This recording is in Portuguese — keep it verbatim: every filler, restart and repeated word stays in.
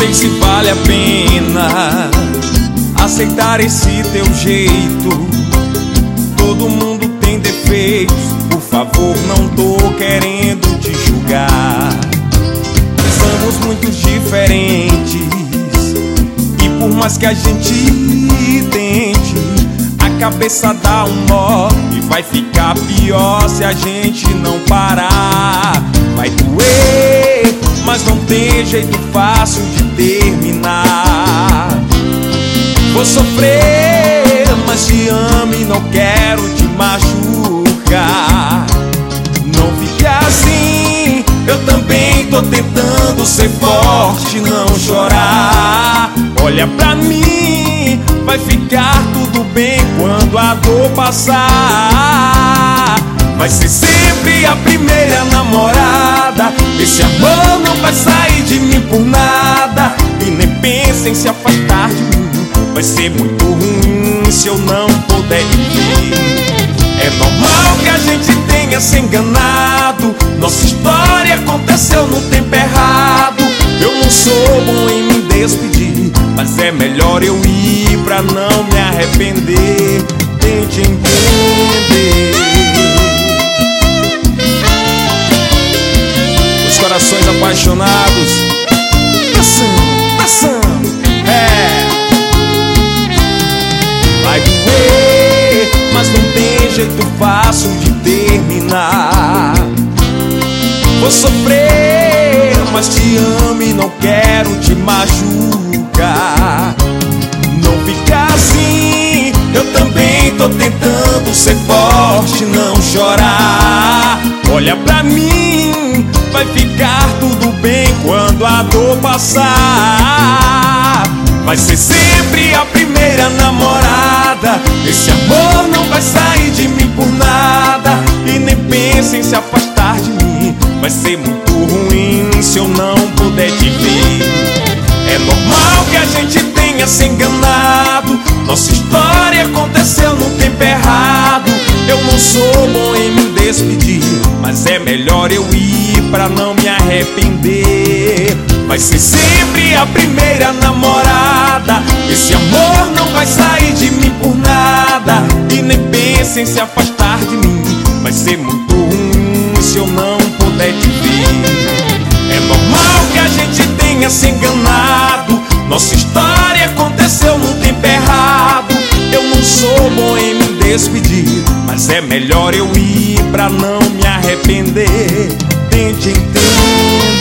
sei se vale a pena aceitar esse teu jeito. Todo mundo tem defeitos, por favor, não tô querendo te julgar. Somos muito diferentes e por mais que a gente tente, a cabeça dá um nó e vai ficar pior se a gente não parar. Vai doer, mas não tem jeito fácil de terminar. Vou sofrer, mas te amo e não quero te machucar. Não fique assim, eu também tô tentando ser forte, não chorar. Olha pra mim, vai ficar tudo bem quando a dor passar. Vai ser sempre a primeira namorada. Esse amor não vai sair de mim por nada. E nem pensa em se afastar de mim. Vai ser muito ruim se eu não puder viver. É normal que a gente tenha se enganado. Nossa história aconteceu no tempo errado. Eu não sou bom em me despedir, mas é melhor eu ir pra não me arrepender. Tente entender. Os corações apaixonados passando, passando, é. Vai doer, mas não tem jeito fácil de terminar. Vou sofrer, mas te amo e não quero te machucar. Não fica assim, eu também tô tentando ser forte, não chorar. Olha pra mim, vai ficar tudo bem quando a dor passar. Vai ser sempre a primeira namorada. Esse amor não vai sair de mim por nada. E nem pense em se afastar de mim. Vai ser muito ruim se eu não puder te ver. É normal que a gente tenha se enganado. Nossa história aconteceu no tempo errado. Eu não sou bom em me despedir, mas é melhor eu ir pra não me arrepender. Vai ser sempre a primeira namorada. Esse amor não vai sair de mim por nada. E nem pense em se afastar de mim. Vai ser muito ruim se eu não puder te ver. É normal que a gente tenha se enganado. Nossa história aconteceu no tempo errado. Eu não sou bom em me despedir, mas é melhor eu ir pra não me arrepender. Tente entender.